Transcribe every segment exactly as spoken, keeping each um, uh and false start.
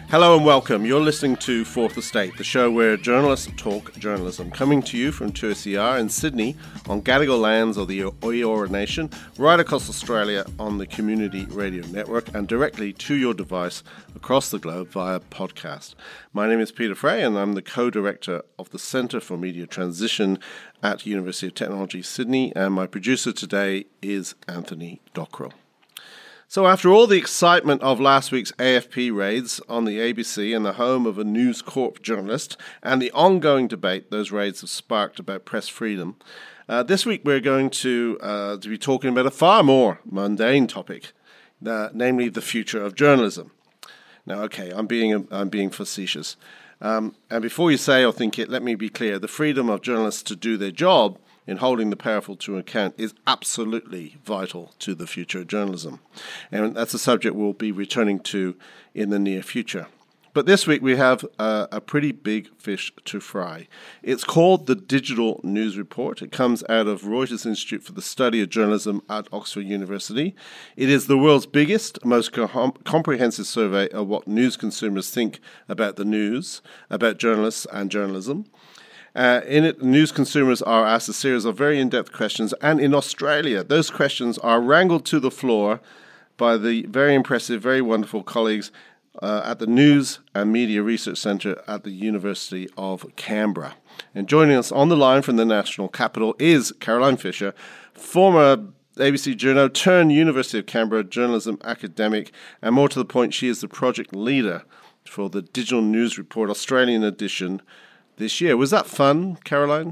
Hello and welcome. You're listening to Fourth Estate, the show where journalists talk journalism, coming to you from two S E R in Sydney on Gadigal lands of the Eora Nation, right across Australia on the Community Radio Network, and directly to your device across the globe via podcast. My name is Peter Fray, and I'm the co-director of the Centre for Media Transition at University of Technology, Sydney, and my producer today is Anthony Dockrell. So after all the excitement of last week's A F P raids on the A B C and the home of a News Corp journalist, and the ongoing debate those raids have sparked about press freedom, uh, this week we're going to, uh, to be talking about a far more mundane topic, uh, namely the future of journalism. Now, okay, I'm being I'm being facetious. Um, and before you say or think it, let me be clear. The freedom of journalists to do their job in holding the powerful to account is absolutely vital to the future of journalism. And that's a subject we'll be returning to in the near future. But this week we have a, a pretty big fish to fry. It's called the Digital News Report. It comes out of Reuters Institute for the Study of Journalism at Oxford University. It is the world's biggest, most com- comprehensive survey of what news consumers think about the news, about journalists and journalism. Uh, in it, news consumers are asked a series of very in-depth questions, and in Australia, those questions are wrangled to the floor by the very impressive, very wonderful colleagues uh, at the News and Media Research Centre at the University of Canberra. And joining us on the line from the National Capital is Caroline Fisher, former A B C journo turned University of Canberra journalism academic, and more to the point, she is the project leader for the Digital News Report Australian edition this year. Was that fun, Caroline?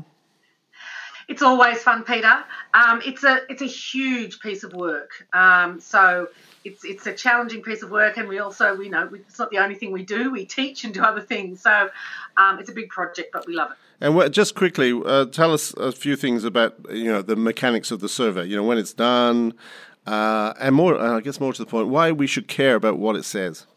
It's always fun, Peter. Um, it's a it's a huge piece of work. Um, so it's it's a challenging piece of work, and we also we know we, it's not the only thing we do. We teach and do other things. So um, it's a big project, but we love it. And what, just quickly, uh, tell us a few things about you know the mechanics of the survey. You know when it's done, uh, and more. Uh, I guess more to the point, why we should care about what it says.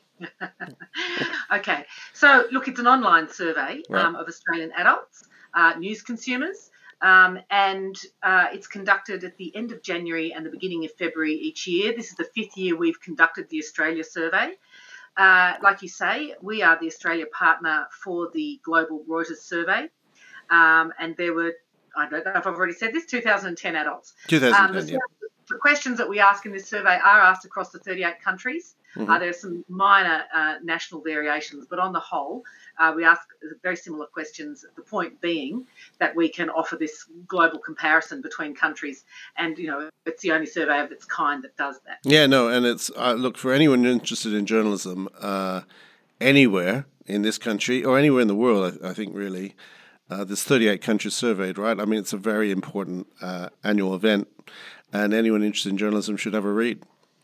Okay, so look, it's an online survey right. um, of Australian adults, uh, news consumers, um, and uh, it's conducted at the end of January and the beginning of February each year. This is the fifth year we've conducted the Australia survey. Uh, like you say, we are the Australia partner for the Global Reuters survey, um, and there were, I don't know if I've already said this, two thousand ten adults. two thousand ten, um, yeah. The questions that we ask in this survey are asked across the thirty-eight countries. Mm-hmm. Uh, there are some minor uh, national variations, but on the whole, uh, we ask very similar questions, the point being that we can offer this global comparison between countries, and, you know, it's the only survey of its kind that does that. Yeah, no, and it's, uh, look, for anyone interested in journalism uh, anywhere in this country, or anywhere in the world, I, I think, really, uh, there's thirty-eight countries surveyed, right? I mean, it's a very important uh, annual event, and anyone interested in journalism should have a read.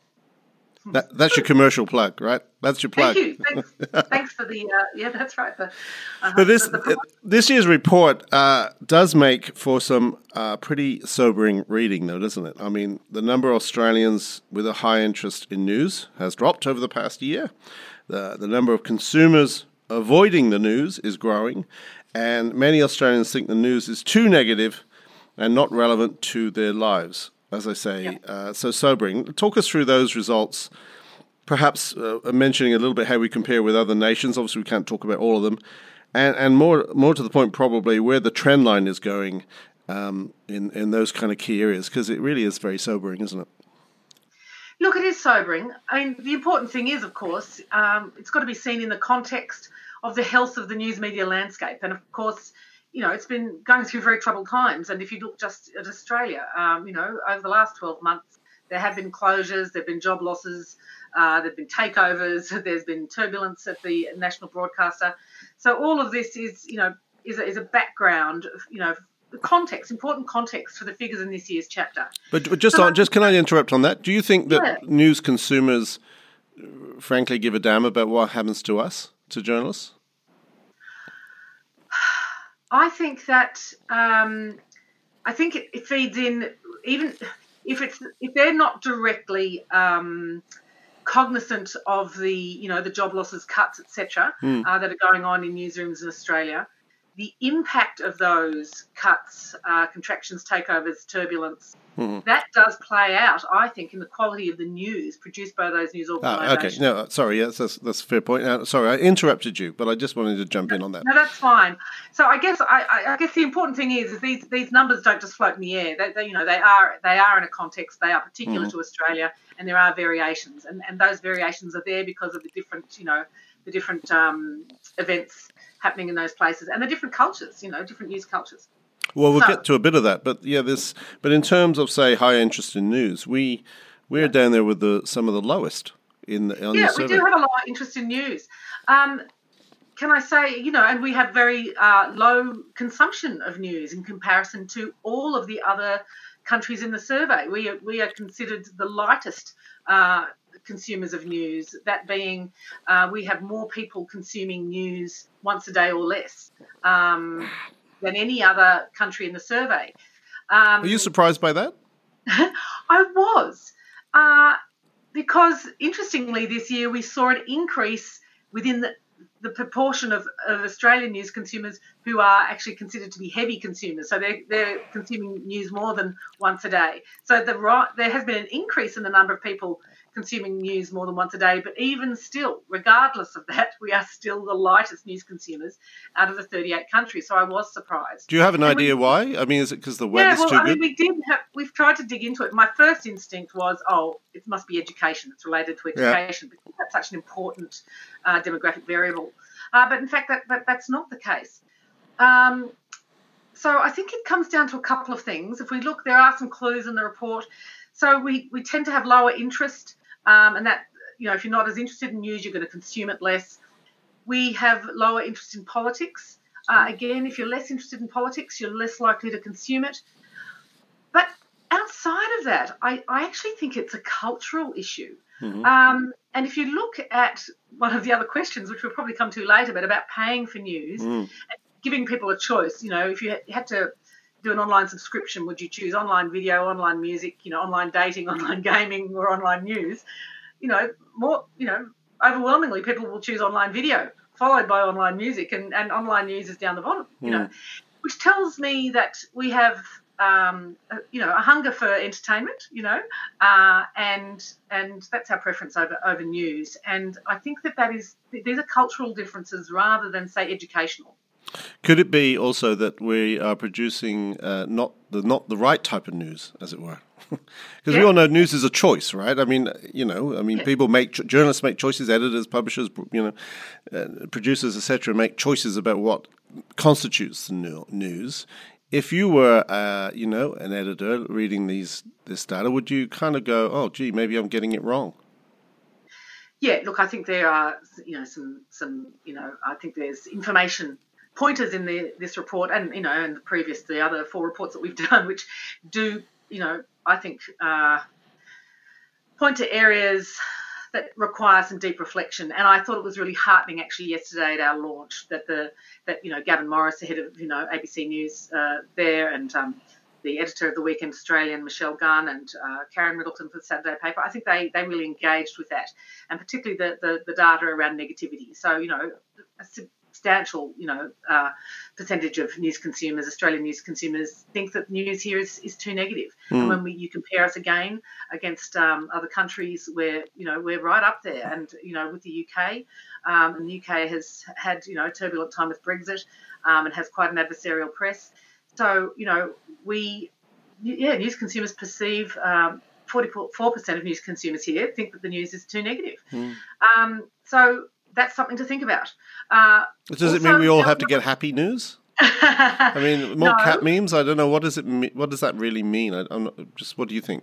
That, that's your commercial plug, right? That's your plug. Thank you. Thanks, thanks for the, uh, yeah, that's right. The, uh, but this the, the this year's report uh, does make for some uh, pretty sobering reading, though, doesn't it? I mean, the number of Australians with a high interest in news has dropped over the past year. The, the number of consumers avoiding the news is growing, and many Australians think the news is too negative and not relevant to their lives. As I say, yeah. uh, so sobering. Talk us through those results, perhaps uh, mentioning a little bit how we compare with other nations. Obviously, we can't talk about all of them. And, and more more to the point, probably, where the trend line is going um, in, in those kind of key areas, because it really is very sobering, isn't it? Look, it is sobering. I mean, the important thing is, of course, um, it's got to be seen in the context of the health of the news media landscape. And, of course, you know, it's been going through very troubled times. And if you look just at Australia, um, you know, over the last twelve months, there have been closures, there have been job losses, uh, there have been takeovers, there's been turbulence at the national broadcaster. So all of this is, you know, is a, is a background, you know, context, important context for the figures in this year's chapter. But, but just, so, on, just can I interrupt on that? Do you think that yeah. news consumers, frankly, give a damn about what happens to us, to journalists? I think that um, I think it, it feeds in, even if it's if they're not directly um, cognizant of the you know the job losses, cuts, et cetera, mm. uh, that are going on in newsrooms in Australia. the impact of those cuts, uh, contractions, takeovers, turbulence, mm-hmm. that does play out, I think, in the quality of the news produced by those news organisations. Ah, okay, no, sorry, yes, that's, that's a fair point. Uh, sorry, I interrupted you, but I just wanted to jump in on that. No, that's fine. So I guess I, I guess the important thing is, is these these numbers don't just float in the air. They, they you know they are they are in a context. They are particular mm-hmm. to Australia, and there are variations, and, and those variations are there because of the different you know the different um, events happening in those places and the different cultures, you know, different news cultures. Well, we'll so, get to a bit of that, but yeah, this. But in terms of say high interest in news, we we're yeah. down there with the some of the lowest in the, on yeah, the survey. we do have a lot of interest in news. Um, can I say, you know, and we have very uh, low consumption of news in comparison to all of the other countries in the survey. We are, we are considered the lightest Uh, consumers of news, that being uh, we have more people consuming news once a day or less um, than any other country in the survey. Um, Are you surprised by that? I was, uh, because interestingly this year we saw an increase within the, the proportion of, of Australian news consumers who are actually considered to be heavy consumers. So they're, they're consuming news more than once a day. So the right, there has been an increase in the number of people consuming news more than once a day, but even still, regardless of that, we are still the lightest news consumers out of the thirty-eight countries. So I was surprised. Do you have an and idea we, why? I mean, is it because the weather's yeah, well, too I good? mean, we did have, we've tried to dig into it. My first instinct was, oh, it must be education. It's related to education yeah. because that's such an important uh, demographic variable. Uh, but in fact, that, that that's not the case. Um, so I think it comes down to a couple of things. If we look, there are some clues in the report. So we, we tend to have lower interest. Um, and that, you know, if you're not as interested in news, you're going to consume it less. We have lower interest in politics. Uh, again, if you're less interested in politics, you're less likely to consume it. But outside of that, I, I actually think it's a cultural issue. Mm-hmm. Um, and if you look at one of the other questions, which we'll probably come to later, but about paying for news, mm. and giving people a choice, you know, if you had to do an online subscription, would you choose online video, online music, you know, online dating, online gaming, or online news? You know, more, you know, overwhelmingly people will choose online video, followed by online music, and, and online news is down the bottom, you mm. know, which tells me that we have, um, a, you know, a hunger for entertainment, you know, uh, and and that's our preference over, over news. And I think that that is, these are cultural differences rather than, say, educational. Could it be also that we are producing uh, not the not the right type of news, as it were? Because yeah. we all know news is a choice, right? I mean, you know, I mean, yeah. people make journalists make choices, editors, publishers, you know, uh, producers, et cetera, make choices about what constitutes the news. If you were, uh, you know, an editor reading these this data, would you kind of go, "Oh, gee, maybe I'm getting it wrong"? Yeah, look, I think there are, you know, some some, you know, I think there's information pointers in the, this report and, you know, and the previous, the other four reports that we've done, which do, you know, I think uh, point to areas that require some deep reflection. And I thought it was really heartening actually yesterday at our launch that the, that, you know, Gavin Morris, the head of, you know, A B C News uh, there, and um, the editor of the Weekend Australian, Michelle Gunn, and uh, Karen Middleton for the Saturday paper, I think they, they really engaged with that, and particularly the, the, the data around negativity. So, you know, a substantial, you know, uh, percentage of news consumers, Australian news consumers, think that news here is, is too negative. Mm. And when we, you compare us again against um, other countries, where, you know, we're right up there. And, you know, with the U K, um, and the U K has had, you know, a turbulent time with Brexit, um, and has quite an adversarial press. So, you know, we, yeah, news consumers perceive, um, forty-four percent of news consumers here think that the news is too negative. Mm. Um, so that's something to think about. Uh, Does also, it mean we all have to get happy news? I mean, more no. cat memes? I don't know. What does it mean? What does that really mean? I, I'm not, just, what do you think?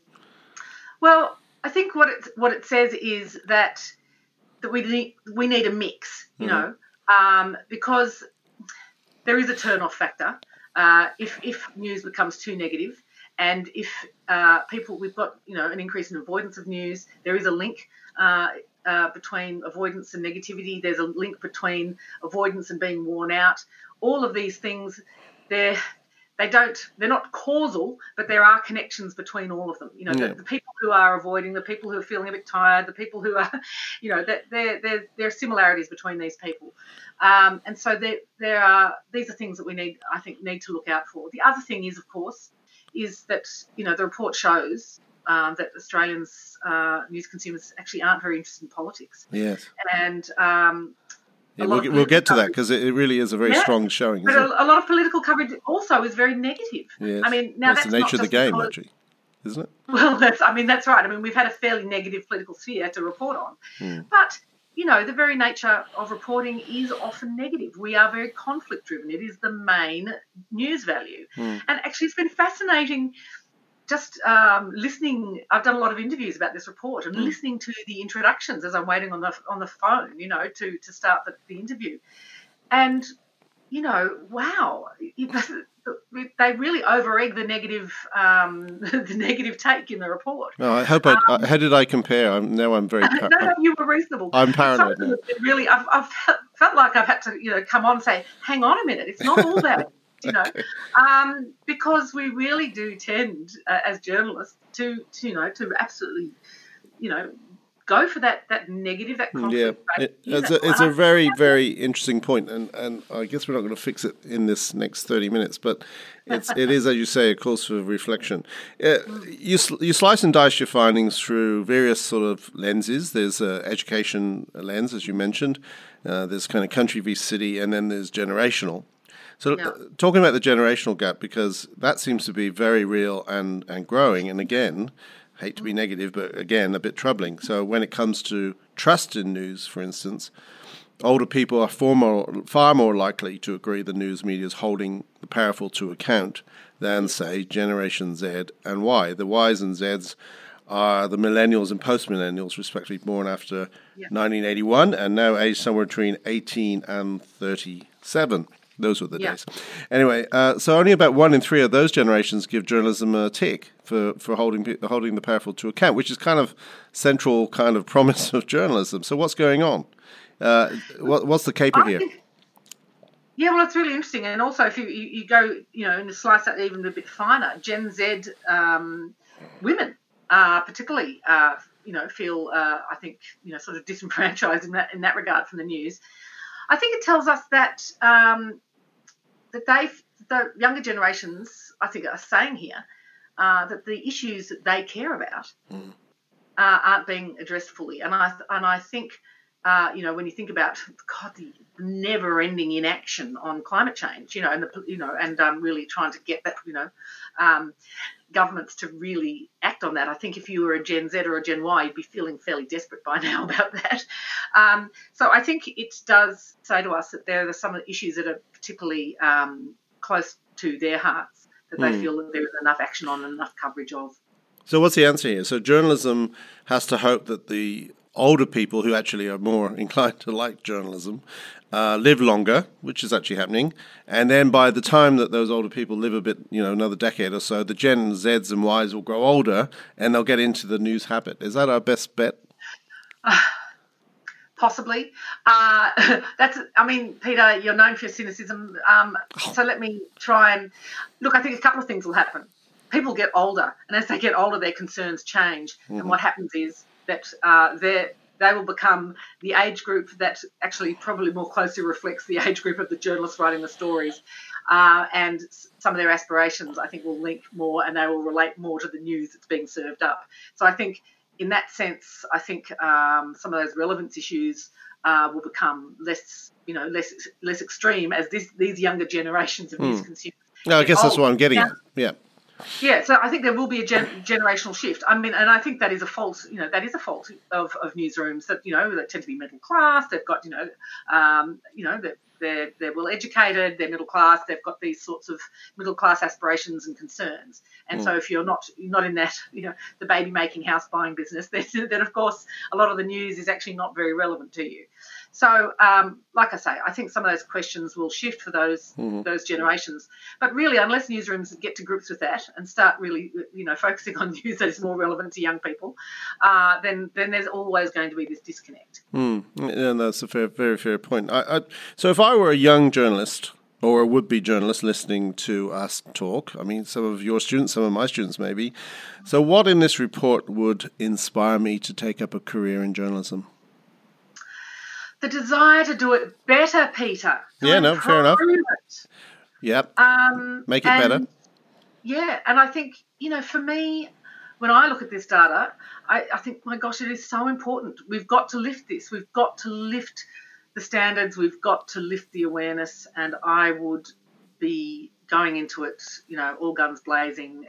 Well, I think what it, what it says is that, that we need, we need a mix, you mm. know, um, because there is a turn-off factor. Uh, if, if news becomes too negative, and if uh, people, we've got, you know, an increase in avoidance of news, there is a link uh, uh, between avoidance and negativity. There's a link between avoidance and being worn out. All of these things, they're, they don't, they're not causal, but there are connections between all of them. You know, yeah. the, the people who are avoiding, the people who are feeling a bit tired, the people who are, you know, that there, there, there are similarities between these people. Um, and so there, there are, these are things that we need, I think, need to look out for. The other thing is, of course, is that, you know, the report shows um, that Australians, uh, news consumers actually aren't very interested in politics. Yes. And, um, Yeah, we'll, we'll get to that because it really is a very yeah, strong showing. But a, a lot of political coverage also is very negative. Yes. I mean, now that's, that's the nature not of the game, because, actually, isn't it? Well, that's. I mean, that's right. I mean, we've had a fairly negative political sphere to report on, hmm. but you know, the very nature of reporting is often negative. We are very conflict driven. It is the main news value, hmm. and actually, it's been fascinating. Just um, listening, I've done a lot of interviews about this report and mm. listening to the introductions as I'm waiting on the on the phone, you know, to, to start the, the interview. And, you know, wow, they really over-egg the negative um, the negative take in the report. No, I hope I, um, how did I compare? I'm, now I'm very... Par- no, no, you were reasonable. I'm paranoid now. Really, I've, I've felt like I've had to, you know, come on and say, hang on a minute, it's not all that. You know, okay. um, because we really do tend, uh, as journalists, to, to, you know, to absolutely, you know, go for that, that negative, that conflict. Yeah, it, it's, a, it's a very, very interesting point, and, and I guess we're not going to fix it in this next thirty minutes, but it's it is, as you say, a course for reflection. Uh, you you slice and dice your findings through various sort of lenses. There's uh, education lens, as you mentioned. Uh, there's kind of country v city, and then there's generational. So yeah. talking about the generational gap, because that seems to be very real and, and growing, and again, hate to be negative, but again, a bit troubling. So when it comes to trust in news, for instance, older people are far more, far more likely to agree the news media is holding the powerful to account than, say, Generation Z and Y. The Ys and Zs are the millennials and post-millennials, respectively, born after yeah. nineteen eighty-one and now aged somewhere between eighteen and thirty-seven. Those were the yeah. days. Anyway, uh, so only about one in three of those generations give journalism a tick for, for holding holding the powerful to account, which is kind of central kind of promise of journalism. So what's going on? Uh, what, what's the caper here? Think, yeah, well, it's really interesting. And also, if you, you, you go, you know, and slice that even a bit finer, Gen Z um, women uh, particularly, uh, you know, feel, uh, I think, you know, sort of disenfranchised in that, in that regard from the news. I think it tells us that um, that they, the younger generations, I think, are saying here uh, that the issues that they care about mm. uh, aren't being addressed fully. And I and I think, uh, you know, when you think about God, the never-ending inaction on climate change, you know, and the, you know, and um, really trying to get that, you know, um, governments to really act on that. I think if you were a Gen Z or a Gen Y, you'd be feeling fairly desperate by now about that. Um, so I think it does say to us that there are some issues that are particularly um, close to their hearts that they mm. feel that there is enough action on and enough coverage of. So what's the answer here? So journalism has to hope that the older people who actually are more inclined to like journalism uh, live longer, which is actually happening. And then by the time that those older people live a bit, you know, another decade or so, the Gen Zs and Ys will grow older and they'll get into the news habit. Is that our best bet? Uh, possibly. Uh, that's. I mean, Peter, you're known for your cynicism. Um, so let me try and... Look, I think a couple of things will happen. People get older, and as they get older, their concerns change. Mm-hmm. And what happens is that uh, they're... they will become the age group that actually probably more closely reflects the age group of the journalists writing the stories. Uh, and some of their aspirations, I think, will link more and they will relate more to the news that's being served up. So I think in that sense, I think um, some of those relevance issues uh, will become less, you know, less less extreme as this, these younger generations of mm. news consumers. No, I guess oh, that's what I'm getting now, at. Yeah. Yeah, so I think there will be a gen- generational shift. I mean, and I think that is a fault, you know, that is a fault of, of newsrooms that, you know, that tend to be middle class. They've got, you know, um, you know, they're, they're, they're well educated, they're middle class, they've got these sorts of middle class aspirations and concerns. And mm. so if you're not you're not in that, you know, the baby making, house buying business, then, then of course a lot of the news is actually not very relevant to you. So, um, like I say, I think some of those questions will shift for those mm-hmm. those generations. But really, unless newsrooms get to grips with that and start really, you know, focusing on news that is more relevant to young people, uh, then then there's always going to be this disconnect. Mm. Yeah, that's a fair, very fair point. I, I, so, if I were a young journalist or a would-be journalist listening to us talk. I mean, some of your students, some of my students maybe. So what in this report would inspire me to take up a career in journalism? The desire to do it better, Peter. Yeah, no, fair enough. It. Yep. Um, Make it and, better. Yeah, and I think, you know, for me, when I look at this data, I, I think, my gosh, it is so important. We've got to lift this. We've got to lift the standards. We've got to lift the awareness. And I would be going into it, you know, all guns blazing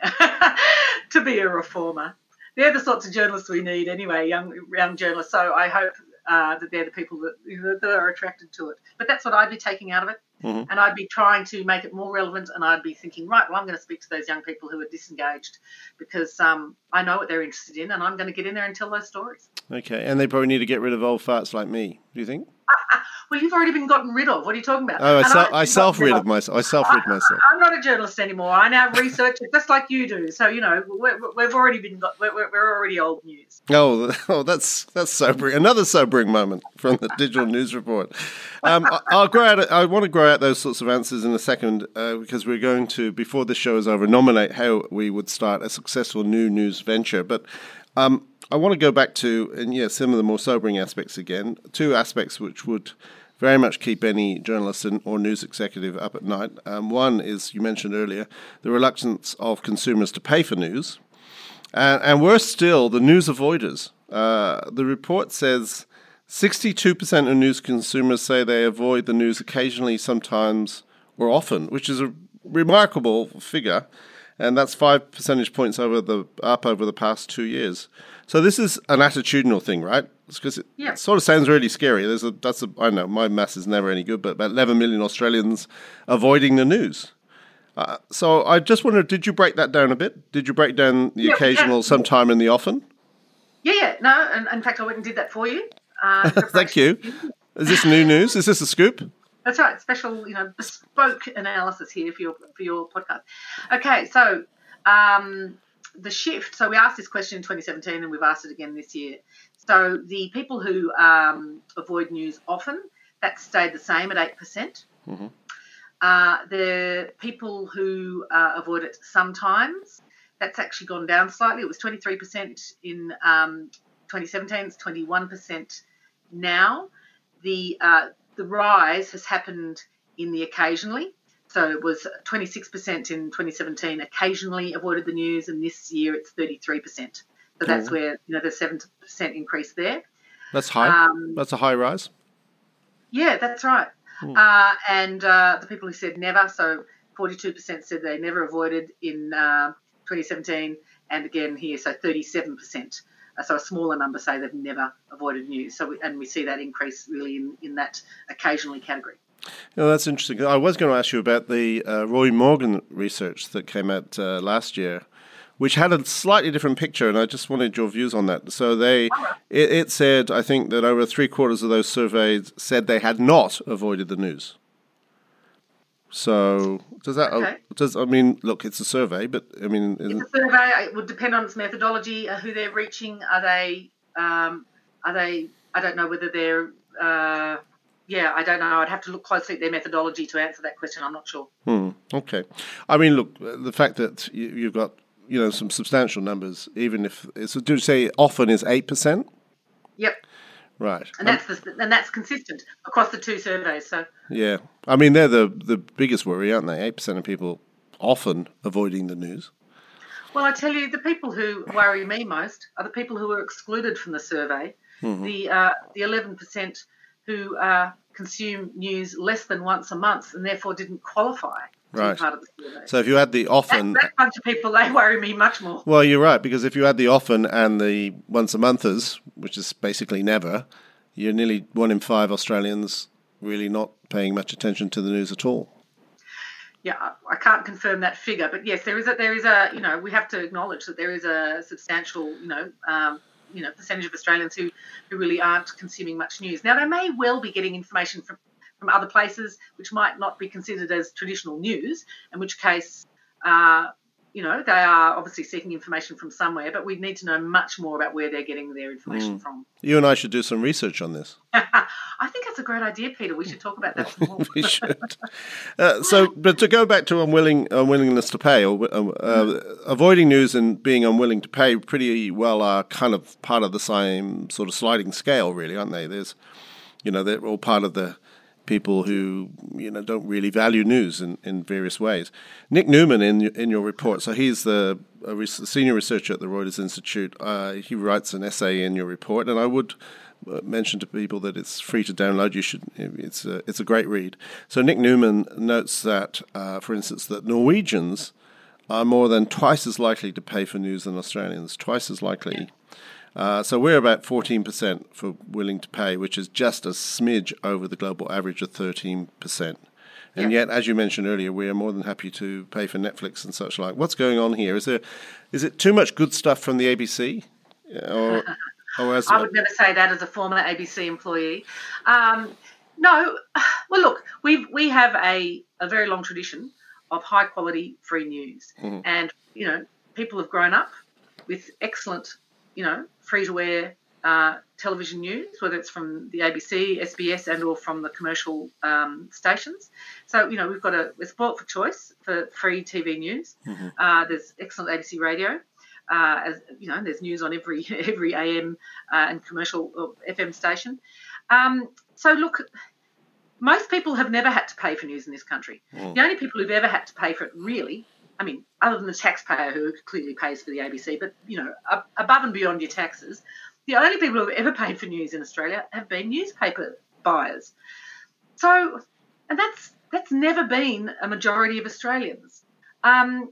to be a reformer. They're the sorts of journalists we need anyway, young young journalists. So I hope uh, that they're the people that, you know, that are attracted to it. But that's what I'd be taking out of it. Mm-hmm. And I'd be trying to make it more relevant, and I'd be thinking, right, well, I'm going to speak to those young people who are disengaged because um, I know what they're interested in, and I'm going to get in there and tell those stories. Okay, and they probably need to get rid of old farts like me, do you think? Well, you've already been gotten rid of. What are you talking about? Oh, I, se- I self-rid of myself. I self-rid myself. I'm not a journalist anymore. I now research it just like you do. So, you know, we're, we've already been got, we're, we're already old news. Oh, oh, that's that's sobering. Another sobering moment from the Digital News Report. Um, I, I'll grow out. I want to grow out those sorts of answers in a second uh, because we're going to, before this show is over, nominate how we would start a successful new news venture. But um, I want to go back to, and yeah, some of the more sobering aspects again. Two aspects which would very much keep any journalist or news executive up at night. Um, one is, you mentioned earlier, the reluctance of consumers to pay for news. And, and worse still, the news avoiders. Uh, the report says sixty-two percent of news consumers say they avoid the news occasionally, sometimes, or often, which is a remarkable figure. And that's five percentage points over the up over the past two years. So this is an attitudinal thing, right? Because it yeah. sort of sounds really scary. There's a that's a I know my maths is never any good, but about eleven million Australians avoiding the news. Uh, so I just wondered, did you break that down a bit? Did you break down the yeah, occasional, yeah. sometime, and the often? Yeah, yeah. No, and in fact, I went and did that for you. Uh, Thank you. Is this new news? Is this a scoop? That's right. Special, you know, bespoke analysis here for your for your podcast. Okay, so um, the shift. So we asked this question in twenty seventeen, and we've asked it again this year. So the people who um, avoid news often, that stayed the same at eight percent. Mm-hmm. Uh, the people who uh, avoid it sometimes, that's actually gone down slightly. It was twenty-three percent in um, twenty seventeen. It's twenty-one percent now. The uh, the rise has happened in the occasionally. So it was twenty-six percent in twenty seventeen occasionally avoided the news, and this year it's thirty-three percent. So that's mm. where, you know, there's seven percent increase there. That's high. Um, that's a high rise. Yeah, that's right. Mm. Uh, and uh, the people who said never, so forty-two percent said they never avoided in uh, twenty seventeen, and again here, so thirty-seven percent. Uh, so a smaller number say they've never avoided news. So we, and we see that increase really in, in that occasionally category. Oh, that's interesting. I was going to ask you about the uh, Roy Morgan research that came out uh, last year, which had a slightly different picture, and I just wanted your views on that. So they, it, it said, I think, that over three quarters of those surveyed said they had not avoided the news. So does that? Okay. Does I mean, look, it's a survey, but I mean, it's a survey. It would depend on its methodology, uh, who they're reaching. Are they? Um, are they? I don't know whether they're. Uh, yeah, I don't know. I'd have to look closely at their methodology to answer that question. I'm not sure. Hmm. Okay. I mean, look, the fact that you, you've got, you know, some substantial numbers, even if it's, do you say often is eight percent? Yep. Right. And that's the, and that's consistent across the two surveys. So yeah, I mean they're the the biggest worry, aren't they? Eight percent of people often avoiding the news. Well, I tell you, the people who worry me most are the people who were excluded from the survey. Mm-hmm. The uh, the eleven percent who uh, consume news less than once a month and therefore didn't qualify. Right. Part of the survey. So if you had the often... That, that bunch of people, they worry me much more. Well, you're right, because if you had the often and the once-a-monthers, which is basically never, you're nearly one in five Australians really not paying much attention to the news at all. Yeah, I can't confirm that figure, but yes, there is a, there is a, you know, we have to acknowledge that there is a substantial, you know, um, you know, percentage of Australians who, who really aren't consuming much news. Now, they may well be getting information from from other places which might not be considered as traditional news, in which case, uh, you know, they are obviously seeking information from somewhere, but we need to know much more about where they're getting their information mm. from. You and I should do some research on this. I think that's a great idea, Peter. We should talk about that some more. We should. Uh, so, but to go back to unwilling unwillingness to pay, or uh, uh, avoiding news and being unwilling to pay, pretty well are kind of part of the same sort of sliding scale, really, aren't they? There's, you know, they're all part of the people who, you know, don't really value news in, in various ways. Nick Newman, in in your report, so he's the a re- senior researcher at the Reuters Institute. Uh, he writes an essay in your report, and I would mention to people that it's free to download. You should. It's a, it's a great read. So Nick Newman notes that, uh, for instance, that Norwegians are more than twice as likely to pay for news than Australians. Twice as likely. Yeah. Uh, so we're about fourteen percent for willing to pay, which is just a smidge over the global average of thirteen percent. And yeah. yet, as you mentioned earlier, we are more than happy to pay for Netflix and such like. What's going on here? Is there, is it too much good stuff from the A B C? Or, or as I would never say that as a former A B C employee. Um, no, well, look, we we have a, a very long tradition of high quality free news, mm-hmm. and you know, people have grown up with excellent, you know, free-to-air uh, television news, whether it's from the A B C, S B S, and or from the commercial um, stations. So, you know, we've got a we're spoilt for choice for free T V news. Mm-hmm. Uh, there's excellent A B C radio. Uh, as you know, there's news on every every A M uh, and commercial or F M station. Um, so, look, most people have never had to pay for news in this country. Mm. The only people who've ever had to pay for it, really, I mean, other than the taxpayer who clearly pays for the A B C, but, you know, ab- above and beyond your taxes, the only people who have ever paid for news in Australia have been newspaper buyers. So, and that's that's never been a majority of Australians. Um,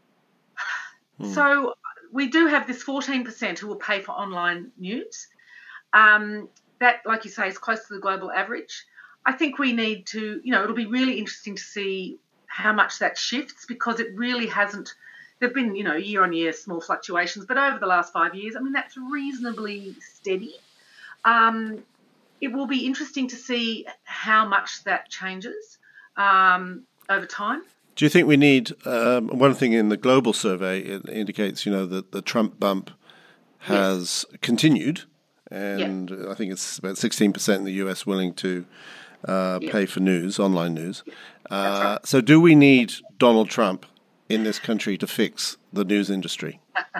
mm. So we do have this fourteen percent who will pay for online news. Um, that, like you say, is close to the global average. I think we need to, you know, it'll be really interesting to see how much that shifts, because it really hasn't, there have been, you know, year on year small fluctuations, but over the last five years, I mean, that's reasonably steady. Um, it will be interesting to see how much that changes um, over time. Do you think we need, um, one thing in the global survey, it indicates, you know, that the Trump bump has yes. continued, and yeah. I think it's about sixteen percent in the U S willing to Uh, yeah. pay for news, online news. Uh, right. So do we need Donald Trump in this country to fix the news industry?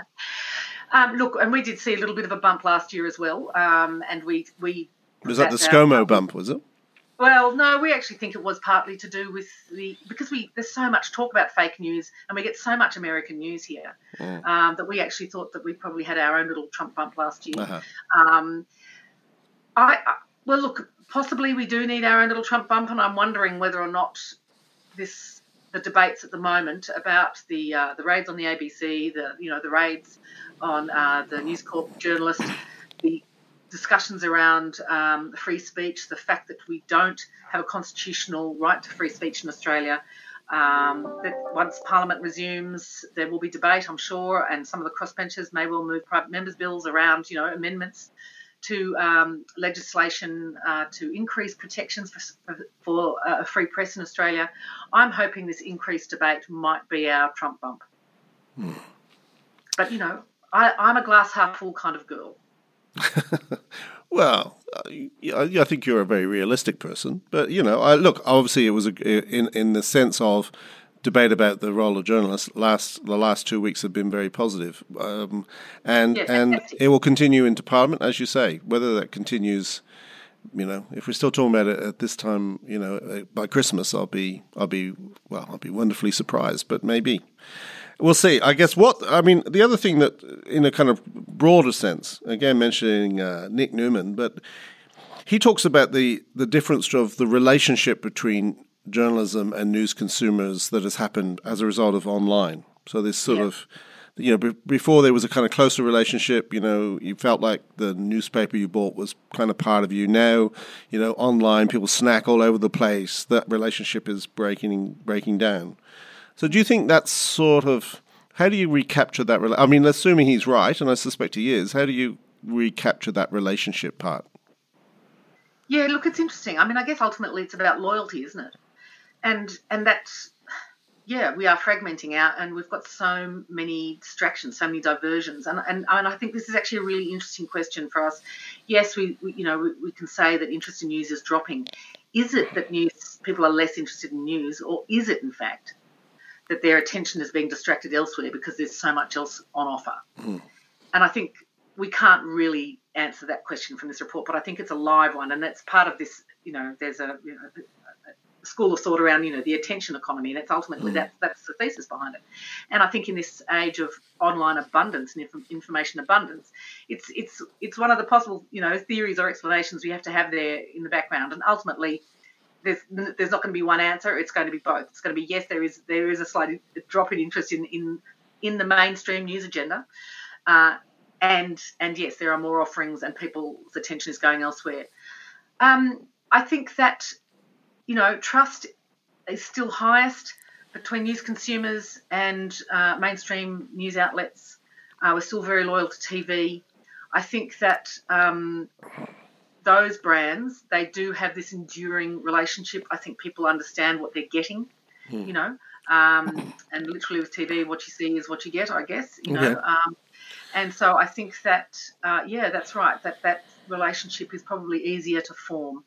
um, look, and we did see a little bit of a bump last year as well. Um, and we... we was that the ScoMo down. bump, was it? Well, no, we actually think it was partly to do with the... Because we there's so much talk about fake news, and we get so much American news here, mm. um, that we actually thought that we probably had our own little Trump bump last year. Uh-huh. Um, I, I Well, look... Possibly we do need our own little Trump bump, and I'm wondering whether or not this the debates at the moment about the uh, the raids on the A B C, the you know the raids on uh, the News Corp journalist, the discussions around um, free speech, the fact that we don't have a constitutional right to free speech in Australia. Um, that once Parliament resumes, there will be debate, I'm sure, and some of the crossbenchers may well move private members' bills around, you know, amendments to um, legislation uh, to increase protections for, for uh, a free press in Australia. I'm hoping this increased debate might be our Trump bump. Hmm. But, you know, I, I'm a glass half full kind of girl. Well, I, I think you're a very realistic person. But, you know, I, look, obviously it was a, in, in the sense of debate about the role of journalists. Last the last two weeks have been very positive, um, and yes, and it will continue into Parliament, as you say. Whether that continues, you know, if we're still talking about it at this time, you know, by Christmas, I'll be I'll be well, I'll be wonderfully surprised. But maybe we'll see. I guess what I mean. The other thing that, in a kind of broader sense, again mentioning uh, Nick Newman, but he talks about the the difference of the relationship between journalism and news consumers that has happened as a result of online. So this sort yeah. of, you know, b- before there was a kind of closer relationship, you know, you felt like the newspaper you bought was kind of part of you. Now, you know, online, people snack all over the place. That relationship is breaking breaking down. So do you think that's sort of, how do you recapture that? Rela- I mean, assuming he's right, and I suspect he is, how do you recapture that relationship part? Yeah, look, it's interesting. I mean, I guess ultimately it's about loyalty, isn't it? And and that's, yeah, we are fragmenting out, and we've got so many distractions, so many diversions, and and, and I think this is actually a really interesting question for us. Yes, we, we you know we, we can say that interest in news is dropping. Is it that news people are less interested in news, or is it in fact that their attention is being distracted elsewhere because there's so much else on offer? Mm. And I think we can't really answer that question from this report, but I think it's a live one, and that's part of this. You know, there's a, you know, a school of thought around, you know, the attention economy, and it's ultimately mm. that's that's the thesis behind it. And I think in this age of online abundance and inf- information abundance, it's it's it's one of the possible, you know, theories or explanations we have to have there in the background, and ultimately. There's, there's not going to be one answer. It's going to be both. It's going to be, yes, there is there is a slight drop in interest in in, in the mainstream news agenda, uh, and and yes, there are more offerings and people's attention is going elsewhere. Um, I think that, you know, trust is still highest between news consumers and uh, mainstream news outlets. Uh, we're still very loyal to T V. I think that... Um, those brands, they do have this enduring relationship. I think people understand what they're getting, hmm. you know, um, and literally with T V, what you see is what you get, I guess, you okay. know. Um, and so I think that, uh, yeah, that's right, that that relationship is probably easier to form.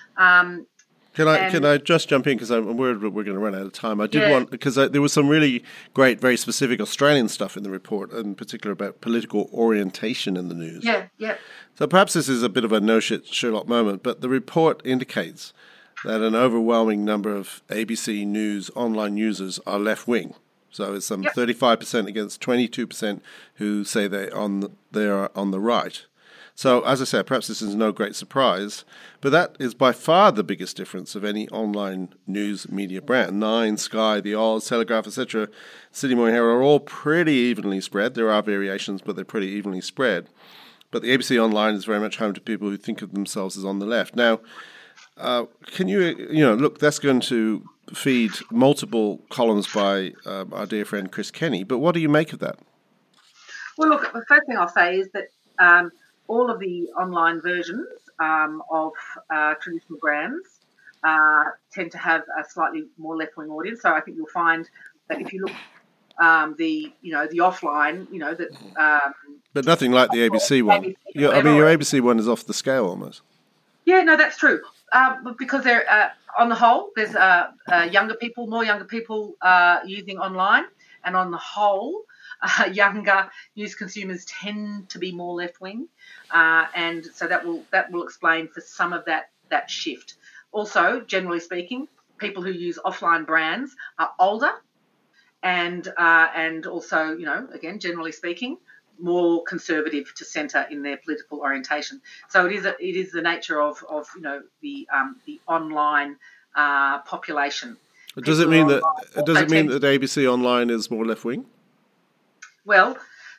Um, Can I and, can I just jump in because I'm worried we're going to run out of time. I did yeah. want because there was some really great, very specific Australian stuff in the report, in particular about political orientation in the news. Yeah, yeah. So perhaps this is a bit of a no shit Sherlock moment, but the report indicates that an overwhelming number of A B C News online users are left wing. So it's some yep. thirty-five percent against twenty-two percent who say they on the, they are on the right. So, as I said, perhaps this is no great surprise, but that is by far the biggest difference of any online news media brand. Nine, Sky, The Oz, Telegraph, et cetera, Sydney Morning Herald are all pretty evenly spread. There are variations, but they're pretty evenly spread. But the A B C Online is very much home to people who think of themselves as on the left. Now, uh, can you, you know, look, that's going to feed multiple columns by uh, our dear friend Chris Kenny, but what do you make of that? Well, look, the first thing I'll say is that um, all of the online versions um, of uh, traditional brands uh, tend to have a slightly more left-wing audience. So I think you'll find that if you look um, the you know the offline, you know that. Um, but nothing like the A B C one. A B C, I mean, your A B C one is off the scale almost. Yeah, no, that's true. Um, because they're uh, on the whole, there's uh, uh, younger people, more younger people uh, using online, and on the whole. Uh, younger news consumers tend to be more left-wing, uh, and so that will that will explain for some of that that shift. Also, generally speaking, people who use offline brands are older, and uh, and also, you know, again, generally speaking, more conservative to centre in their political orientation. So it is a, it is the nature of of you know the um, the online uh, population. Does it mean that does it mean that A B C Online is more left-wing? Well,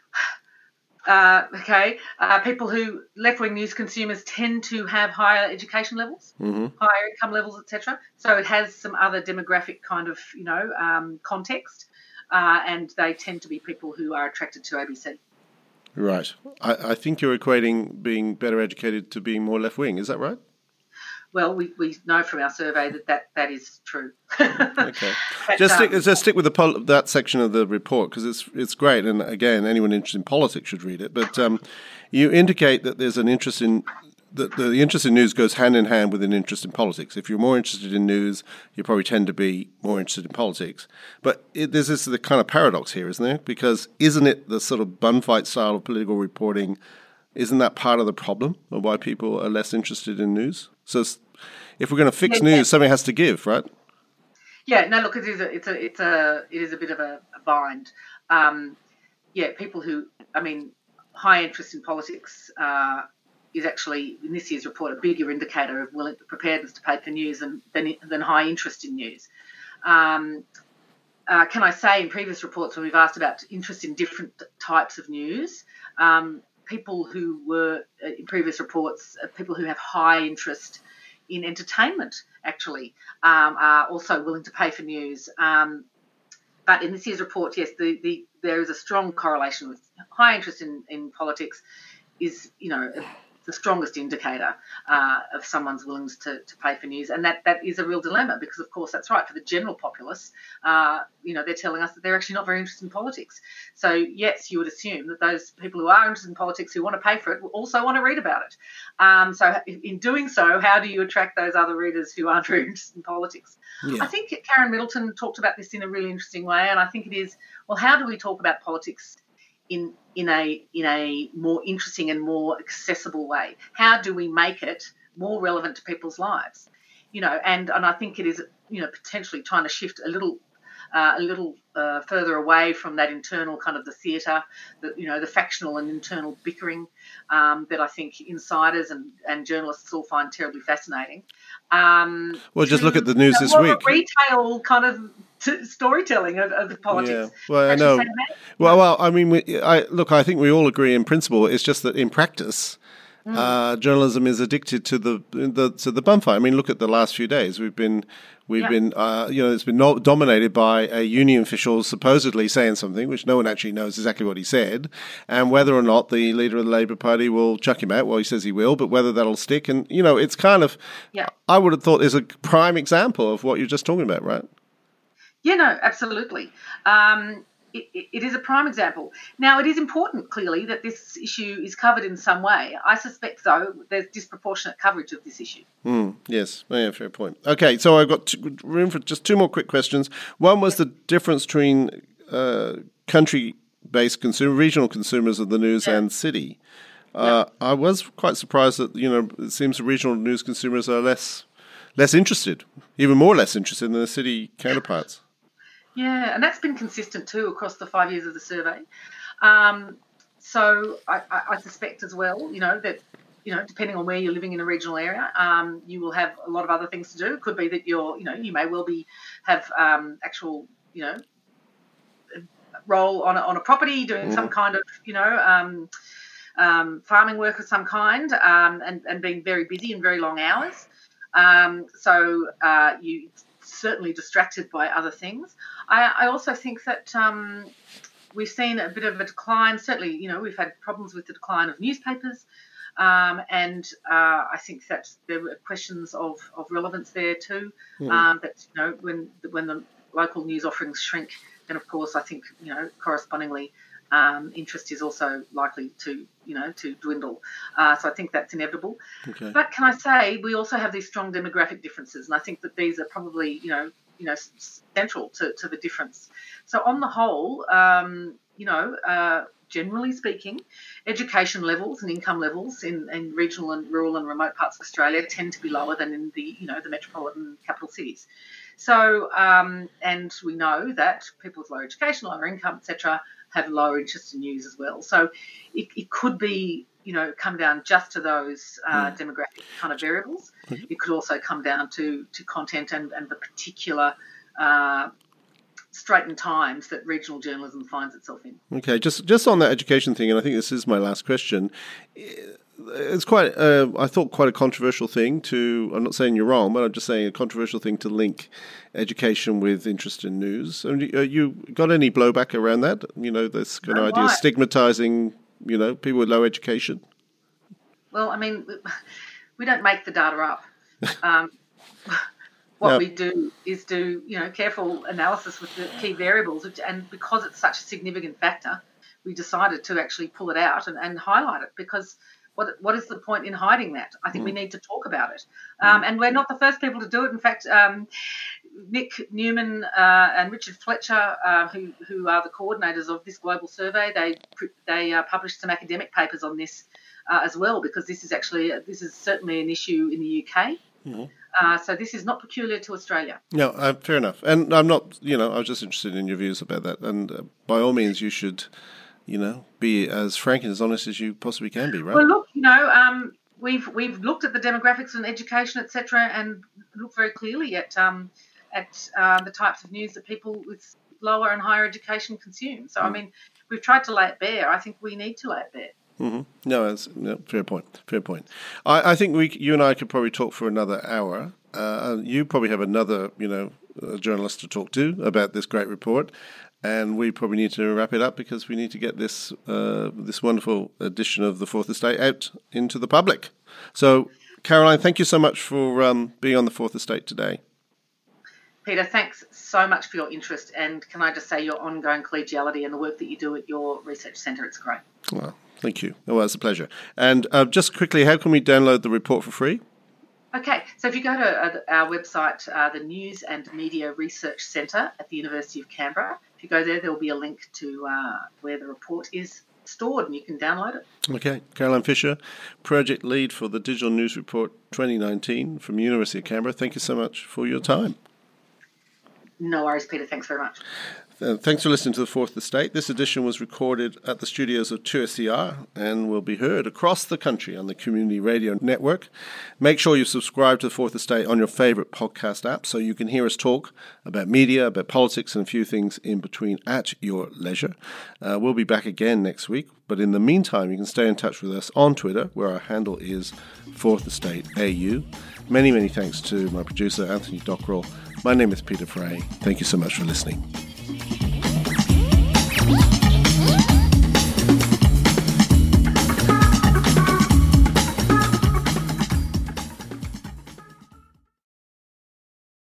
uh, okay, uh, people who left-wing news consumers tend to have higher education levels, mm-hmm. higher income levels, et cetera. So it has some other demographic kind of, you know, um, context, uh, and they tend to be people who are attracted to A B C. Right. I, I think you're equating being better educated to being more left-wing. Is that right? Well, we, we know from our survey that that, that is true. Okay. But, just stick um, just stick with the pol- that section of the report because it's it's great, and again, anyone interested in politics should read it. But um, you indicate that there's an interest in that the interest in news goes hand in hand with an interest in politics. If you're more interested in news, you probably tend to be more interested in politics. But it, there's this the kind of paradox here, isn't there? Because isn't it the sort of bun fight style of political reporting? Isn't that part of the problem of why people are less interested in news? So if we're going to fix yeah, news, yeah. something has to give, right? Yeah, no, look, it is a, it's a, it's a, it is a bit of a, a bind. Um, yeah, people who, I mean, high interest in politics uh, is actually, in this year's report, a bigger indicator of willing, preparedness to pay for news than than, than high interest in news. Um, uh, can I say, in previous reports, when we've asked about interest in different types of news, um, people who were, in previous reports, uh, people who have high interest in entertainment, actually, um, are also willing to pay for news. Um, but in this year's report, yes, the, the, there is a strong correlation with high interest in, in politics is, you know, the strongest indicator uh, of someone's willingness to, to pay for news. And that, that is a real dilemma because, of course, that's right. For the general populace, uh, you know, they're telling us that they're actually not very interested in politics. So, yes, you would assume that those people who are interested in politics, who want to pay for it, will also want to read about it. Um, so in doing so, how do you attract those other readers who aren't very interested in politics? Yeah. I think Karen Middleton talked about this in a really interesting way, and I think it is, well, how do we talk about politics in in a in a more interesting and more accessible way? How do we make it more relevant to people's lives? You know, and, and I think it is, you know, potentially trying to shift a little uh, a little uh, further away from that internal kind of the theatre, the, you know, the factional and internal bickering um, that I think insiders and, and journalists all find terribly fascinating. Um, well, just to, look at the news you know, this more week. Retail kind of t- storytelling of, of the politics. Yeah. Well, I know. Well, well, I mean, we, I look. I think we all agree in principle. It's just that in practice, mm. uh, journalism is addicted to the, the to the bum fight. I mean, look at the last few days. We've been. We've yeah. been, uh, you know, it's been no- dominated by a union official supposedly saying something, which no one actually knows exactly what he said, and whether or not the leader of the Labour Party will chuck him out. Well, he says he will, but whether that'll stick. And, you know, it's kind of, yeah. I would have thought is a prime example of what you're just talking about, right? Yeah, no, absolutely. Um, it, it is a prime example. Now, it is important, clearly, that this issue is covered in some way. I suspect, though, there's disproportionate coverage of this issue. Mm, yes, yeah, fair point. Okay, so I've got two, room for just two more quick questions. One was the difference between uh, country-based consumer, regional consumers of the news yeah. and city. Uh, yeah. I was quite surprised that, you know, it seems the regional news consumers are less less interested, even more less interested than the city counterparts. Yeah, and that's been consistent too across the five years of the survey. Um, so I, I suspect as well, you know, that, you know, depending on where you're living in a regional area, um, you will have a lot of other things to do. It could be that you're, you know, you may well be have um, actual, you know, role on a, on a property doing mm. some kind of, you know, um, um, farming work of some kind um, and, and being very busy and very long hours. Um, so uh, you certainly distracted by other things. I, I also think that um, we've seen a bit of a decline. Certainly, you know, we've had problems with the decline of newspapers, um, and uh, I think that there were questions of, of relevance there too. Mm. Um, that, you know, when when the local news offerings shrink, then of course I think, you know, correspondingly um, interest is also likely to, you know, to dwindle. Uh, so I think that's inevitable. Okay. But can I say we also have these strong demographic differences, and I think that these are probably, you know, you know, central to, to the difference. So on the whole, um, you know, uh, generally speaking, education levels and income levels in, in regional and rural and remote parts of Australia tend to be lower than in the, you know, the metropolitan capital cities. So, um, and we know that people with lower education, lower income, et cetera, have lower interest in news as well. So it, it could be, you know, come down just to those uh, mm. demographic kind of variables. Mm-hmm. It could also come down to, to content and, and the particular uh, straitened times that regional journalism finds itself in. Okay, just just on that education thing, and I think this is my last question. It's quite, uh, I thought, quite a controversial thing to, I'm not saying you're wrong, but I'm just saying a controversial thing to link education with interest in news. I mean, you got any blowback around that? You know, this kind of idea of stigmatising, you know, people with low education? Well, I mean, we don't make the data up. Um, what no. we do is do, you know, careful analysis with the key variables, which, and because it's such a significant factor, we decided to actually pull it out and, and highlight it, because What what is the point in hiding that? I think mm. we need to talk about it. Um, mm. And we're not the first people to do it. In fact, um, Nick Newman uh, and Richard Fletcher, uh, who who are the coordinators of this global survey, they they uh, published some academic papers on this uh, as well, because this is actually this is certainly an issue in the U K. Mm. Uh, so this is not peculiar to Australia. No, uh, fair enough. And I'm not, you know, I was just interested in your views about that. And uh, by all means, you should, you know, be as frank and as honest as you possibly can be, right? Well, look, you know, um, we've we've looked at the demographics and education, et cetera, and looked very clearly at um, at uh, the types of news that people with lower and higher education consume. So, mm. I mean, we've tried to lay it bare. I think we need to lay it bare. Mm-hmm. No, that's no, fair point. Fair point. I, I think we, you and I, could probably talk for another hour. Uh, you probably have another, you know, uh, journalist to talk to about this great report. and we probably need to wrap it up because we need to get this uh, this wonderful edition of the Fourth Estate out into the public. So, Caroline, thank you so much for um, being on the Fourth Estate today. Peter, thanks so much for your interest, and can I just say your ongoing collegiality and the work that you do at your research centre, it's great. Well, thank you. Oh, well, it's a pleasure. And uh, just quickly, how can we download the report for free? Okay, so if you go to our website, uh, the News and Media Research Centre at the University of Canberra, if you go there, there will be a link to uh, where the report is stored and you can download it. Okay, Caroline Fisher, Project Lead for the Digital News Report twenty nineteen from University of Canberra. Thank you so much for your time. No worries, Peter. Thanks very much. Uh, thanks for listening to The Fourth Estate. This edition was recorded at the studios of two S E R and will be heard across the country on the Community Radio Network. Make sure you subscribe to The Fourth Estate on your favourite podcast app so you can hear us talk about media, about politics and a few things in between at your leisure. Uh, we'll be back again next week, but in the meantime you can stay in touch with us on Twitter where our handle is Fourth Estate A U. Many, many thanks to my producer Anthony Dockrell. My name is Peter Fray. Thank you so much for listening.